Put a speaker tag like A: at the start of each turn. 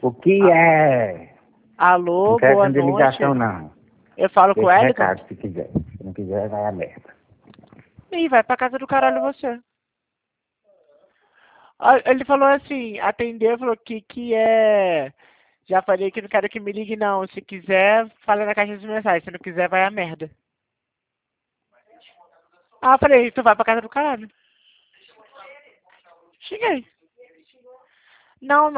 A: O que é?
B: Alô,
A: Não quero
B: boa
A: atender
B: noite.
A: ligação, não.
B: Eu falo com o
A: Deixa
B: Wellington.
A: recado se quiser. Se não quiser, vai aberta.
B: Ih, vai pra casa do caralho você. Ah, ele falou assim, atendeu, falou que é... Já falei que não quero que me ligue não. Se quiser, fala na caixa de mensagens. Se não quiser, vai a merda. Ah, eu falei, tu vai pra casa do caralho. Cheguei. Não,